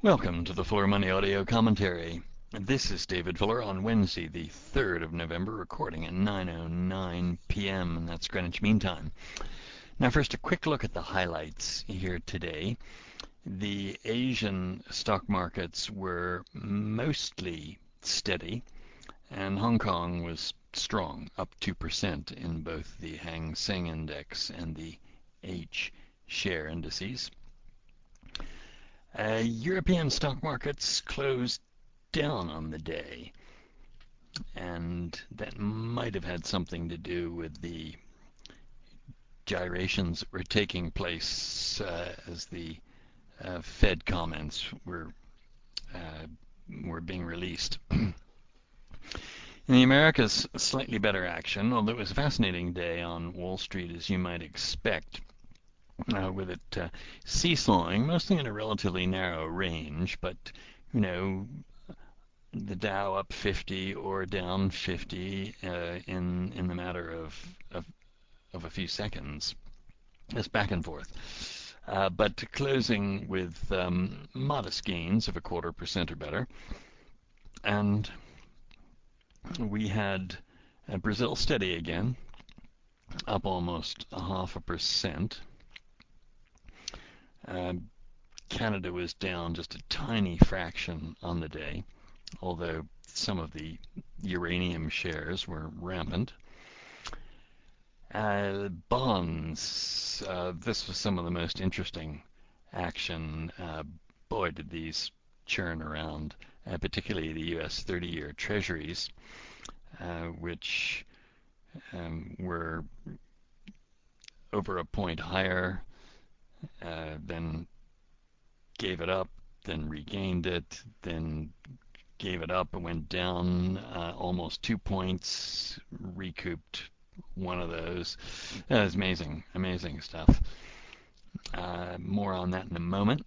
Welcome to the Fuller Money Audio Commentary. This is David Fuller on Wednesday, the 3rd of November, recording at 9:09 p.m., and that's Greenwich Mean Time. Now first, a quick look at the highlights here today. The Asian stock markets were mostly steady, and Hong Kong was strong, up 2% in both the Hang Seng Index and the H-share indices. European stock markets closed down on the day, and that might have had something to do with the gyrations that were taking place as the Fed comments were being released. In the Americas, slightly better action, although it was a fascinating day on Wall Street, as you might expect. With it seesawing, mostly in a relatively narrow range, but the Dow up 50 or down 50 in the matter of a few seconds, just back and forth. But closing with modest gains of 0.25% or better, and we had Brazil steady again, up almost 0.5%. Canada was down just a tiny fraction on the day, although some of the uranium shares were rampant. Bonds, this was some of the most interesting action. Boy, did these churn around, particularly the U.S. 30-year Treasuries, which were over a point higher, then gave it up, then regained it, then gave it up and went down almost 2 points, recouped one of those. That was amazing, amazing stuff. More on that in a moment.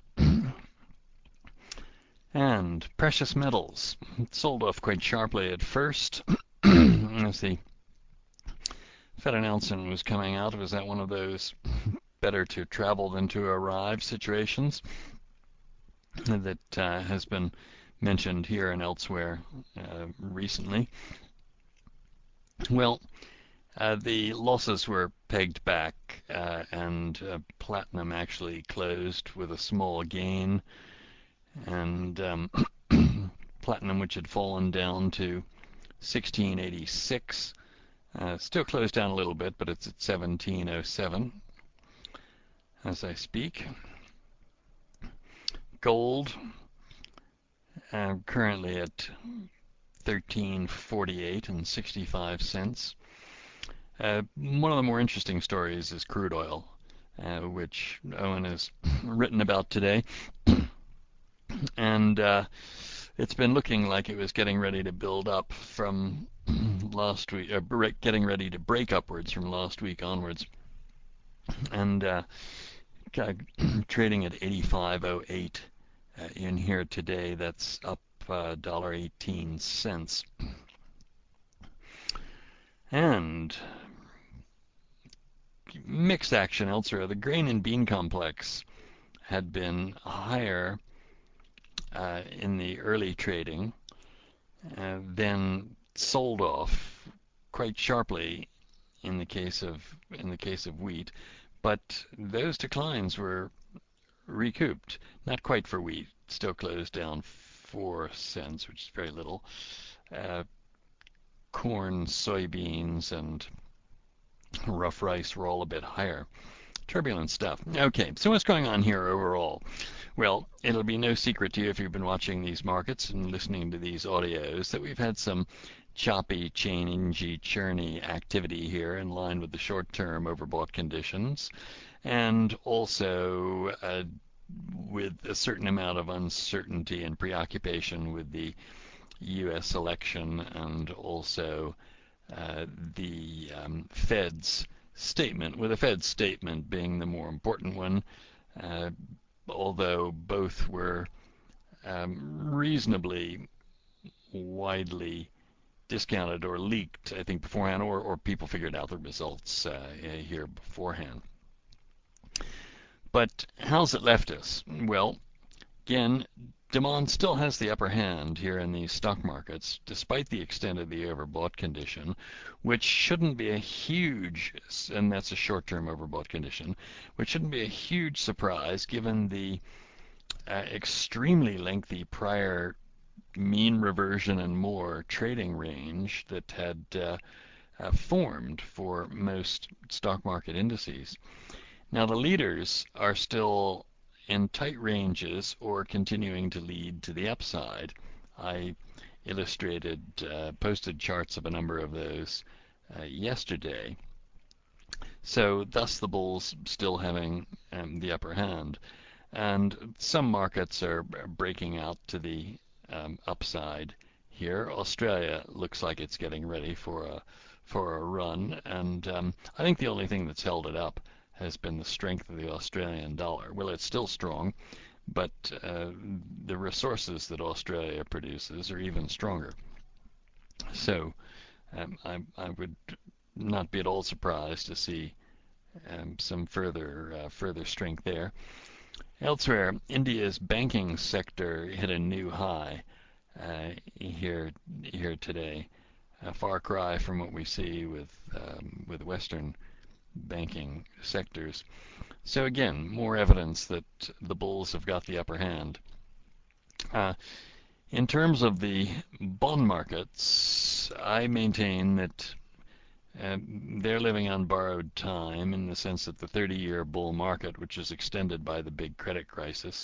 And precious metals sold off quite sharply at first. As the Fed announcement was coming out, was that one of those better to travel than to arrive situations that has been mentioned here and elsewhere recently. Well, the losses were pegged back, and platinum actually closed with a small gain, and platinum, which had fallen down to 1686, still closed down a little bit, but it's at 1707 as I speak. Gold, currently at 1348 and 65 cents. One of the more interesting stories is crude oil, which Owen has written about today. And it's been looking like it was getting ready to build up from last week, getting ready to break upwards from last week onwards. And trading at 85.08 in here today. That's up $1.18. And mixed action elsewhere. The grain and bean complex had been higher in the early trading, then sold off quite sharply in the case of wheat. But those declines were recouped. Not quite for wheat, still closed down 4 cents, which is very little. Corn, soybeans, and rough rice were all a bit higher. Turbulent stuff. Okay, so what's going on here overall? Well, it'll be no secret to you if you've been watching these markets and listening to these audios that we've had some choppy, changey, churny activity here in line with the short-term overbought conditions, and also with a certain amount of uncertainty and preoccupation with the U.S. election, and also the Fed's statement, with the Fed's statement being the more important one, although both were reasonably widely discounted or leaked, I think, beforehand, or people figured out the results here beforehand. But how's it left us? Well, again, demand still has the upper hand here in these stock markets, despite the extent of the overbought condition, which shouldn't be a huge, and that's a short-term overbought condition, which shouldn't be a huge surprise given the extremely lengthy prior mean reversion and more trading range that had formed for most stock market indices. Now the leaders are still in tight ranges or continuing to lead to the upside. I posted charts of a number of those yesterday. So thus the bulls still having the upper hand. And some markets are breaking out to the upside here. Australia looks like it's getting ready for a run, and I think the only thing that's held it up has been the strength of the Australian dollar. Well, it's still strong, but the resources that Australia produces are even stronger. So I would not be at all surprised to see some further strength there. Elsewhere, India's banking sector hit a new high here today. A far cry from what we see with Western banking sectors. So again, more evidence that the bulls have got the upper hand. In terms of the bond markets, I maintain that they're living on borrowed time in the sense that the 30-year bull market, which is extended by the big credit crisis,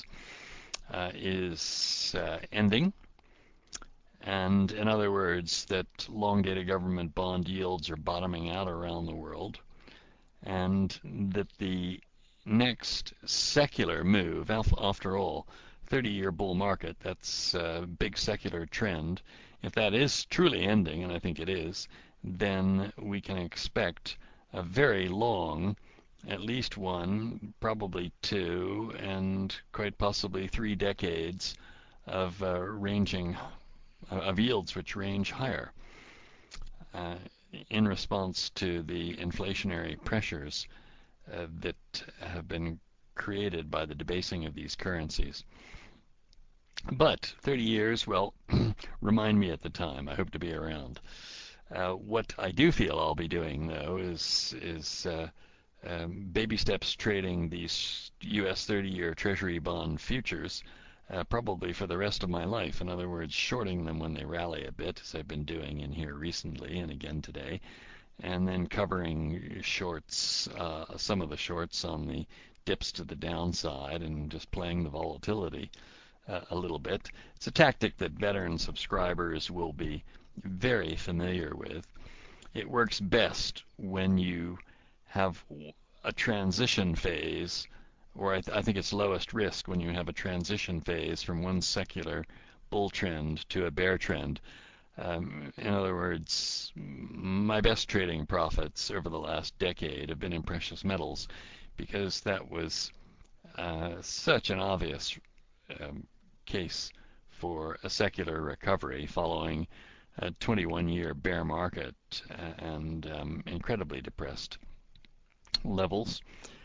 is ending. And in other words, that long-dated government bond yields are bottoming out around the world, and that the next secular move, after all, 30-year bull market, that's a big secular trend. If that is truly ending, and I think it is, then we can expect a very long, at least one, probably two, and quite possibly 3 decades of yields which range higher in response to the inflationary pressures that have been created by the debasing of these currencies. But 30 years, well, remind me at the time. I hope to be around. What I do feel I'll be doing, though, is baby steps trading these U.S. 30-year Treasury bond futures probably for the rest of my life. In other words, shorting them when they rally a bit, as I've been doing in here recently and again today, and then covering shorts, some of the shorts on the dips to the downside and just playing the volatility a little bit. It's a tactic that veteran subscribers will be very familiar with. It works best when you have a transition phase, or I think it's lowest risk when you have a transition phase from one secular bull trend to a bear trend. In other words, my best trading profits over the last decade have been in precious metals because that was such an obvious case for a secular recovery following a 21-year bear market and incredibly depressed levels.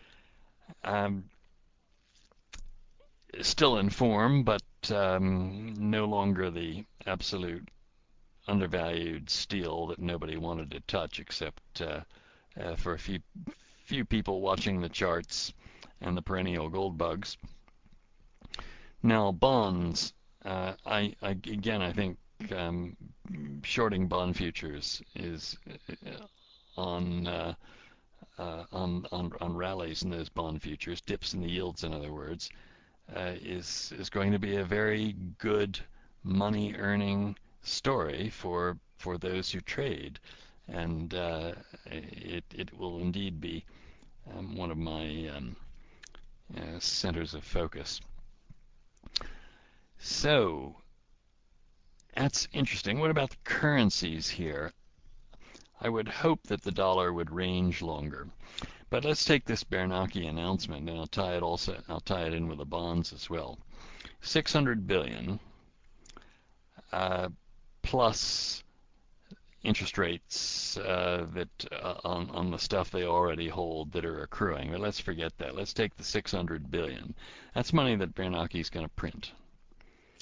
Still in form, but no longer the absolute undervalued steel that nobody wanted to touch except for a few people watching the charts and the perennial gold bugs. Now bonds, I think shorting bond futures is on rallies in those bond futures, dips in the yields, in other words, is going to be a very good money earning story for those who trade, and it will indeed be one of my centers of focus. So that's interesting. What about the currencies here? I would hope that the dollar would range longer. But let's take this Bernanke announcement, and I'll tie it in with the bonds as well. 600 billion plus interest rates that on the stuff they already hold that are accruing. But let's forget that. Let's take the 600 billion. That's money that Bernanke is going to print.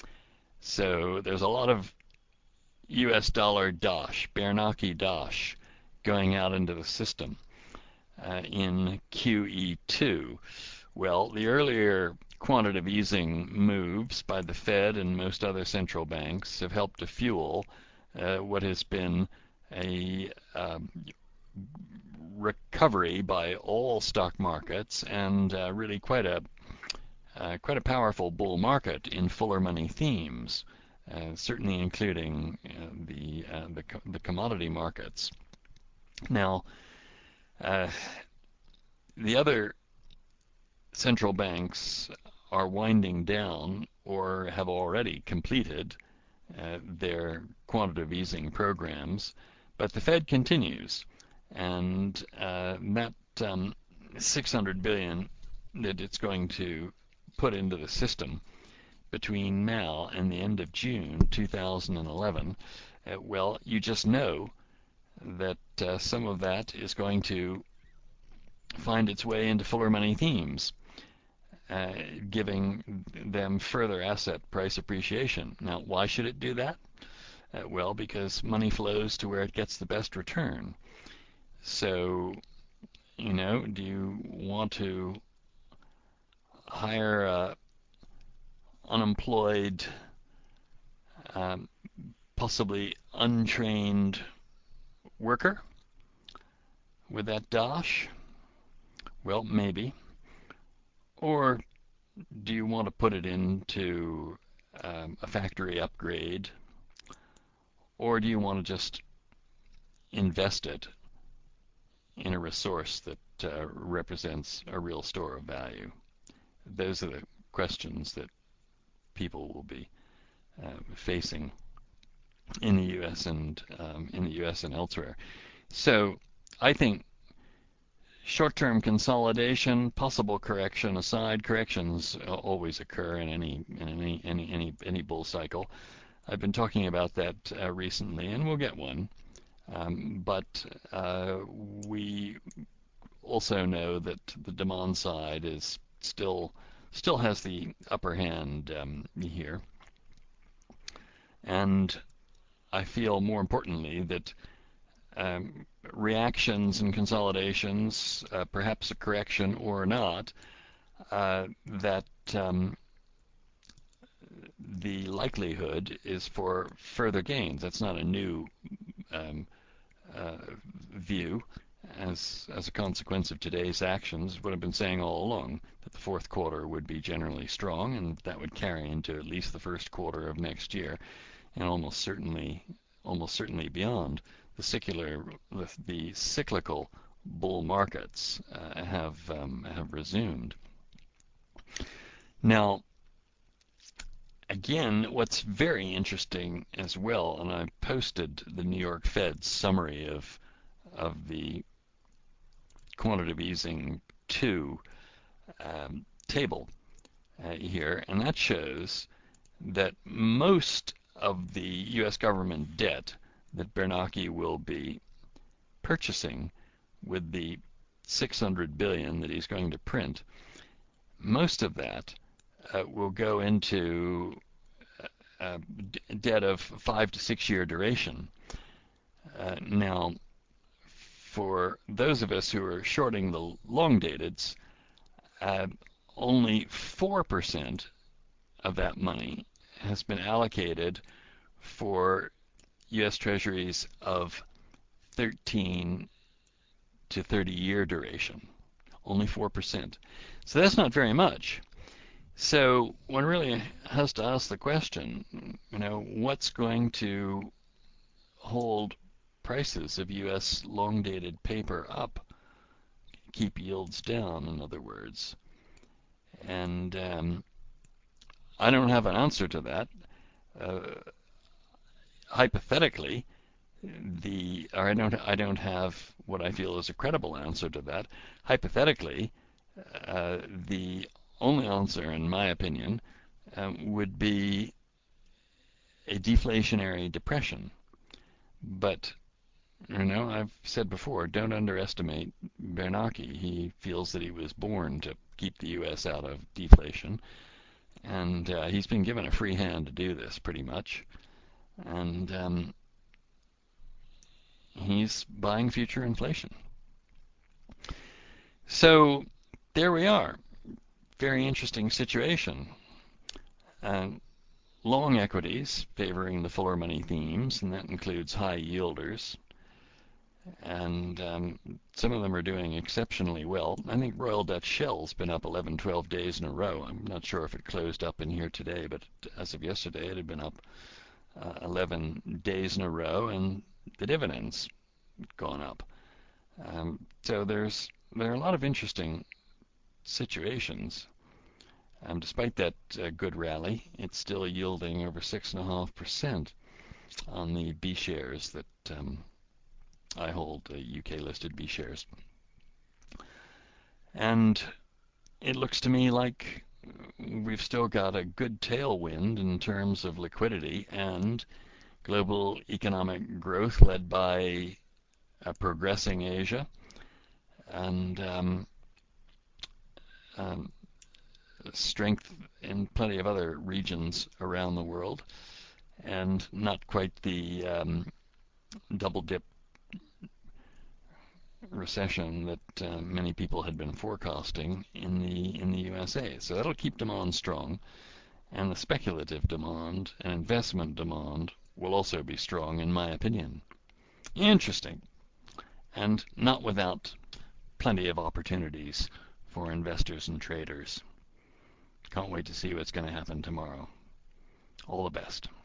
So there's a lot of US dollar dosh, Bernanke dosh, going out into the system in QE2. Well, the earlier quantitative easing moves by the Fed and most other central banks have helped to fuel what has been a recovery by all stock markets and really quite a powerful bull market in fuller money themes, certainly including the commodity markets. Now, the other central banks are winding down or have already completed their quantitative easing programs, but the Fed continues, and that 600 billion that it's going to put into the system between now and the end of June 2011, well, you just know that some of that is going to find its way into fuller money themes, giving them further asset price appreciation. Now, why should it do that? Well, because money flows to where it gets the best return. So, do you want to hire a unemployed, possibly untrained worker with that dosh? Well, maybe. Or do you want to put it into a factory upgrade? Or do you want to just invest it in a resource that represents a real store of value? Those are the questions that people will be facing in the U.S. and elsewhere. So I think short-term consolidation, possible correction aside, corrections always occur in any bull cycle. I've been talking about that recently, and we'll get one. But we also know that the demand side is still has the upper hand here. And I feel more importantly that reactions and consolidations, perhaps a correction or not, that the likelihood is for further gains. That's not a new view as a consequence of today's actions. What I've been saying all along, that the fourth quarter would be generally strong, and that would carry into at least the first quarter of next year, and almost certainly beyond. The cyclical bull markets have resumed. Now, again, what's very interesting as well, and I posted the New York Fed's summary of the quantitative easing 2 table here, and that shows that most of the U.S. government debt that Bernanke will be purchasing with the 600 billion that he's going to print, most of that will go into debt of 5 to 6 year duration. Now, for those of us who are shorting the long dateds, only 4% of that money has been allocated for U.S. Treasuries of 13 to 30 year duration. Only 4%. So that's not very much. So one really has to ask the question, what's going to hold prices of U.S. long-dated paper up, keep yields down, in other words? And I don't have an answer to that. Hypothetically, I don't have what I feel is a credible answer to that. Hypothetically, the only answer, in my opinion, would be a deflationary depression. But I've said before, don't underestimate Bernanke. He feels that he was born to keep the U.S. out of deflation, And he's been given a free hand to do this pretty much. And he's buying future inflation. So there we are. Very interesting situation. Long equities favoring the fuller money themes, and that includes high yielders. And some of them are doing exceptionally well. I think Royal Dutch Shell's been up 11, 12 days in a row. I'm not sure if it closed up in here today, but as of yesterday, it had been up 11 days in a row, and the dividends gone up. So there are a lot of interesting situations. Despite that good rally, it's still yielding over 6.5% on the B shares that I hold, UK listed B shares. And it looks to me like we've still got a good tailwind in terms of liquidity and global economic growth led by a progressing Asia and strength in plenty of other regions around the world, and not quite the double dip recession that many people had been forecasting in the USA. So that'll keep demand strong, and the speculative demand and investment demand will also be strong, in my opinion. Interesting, and not without plenty of opportunities for investors and traders. Can't wait to see what's going to happen tomorrow. All the best.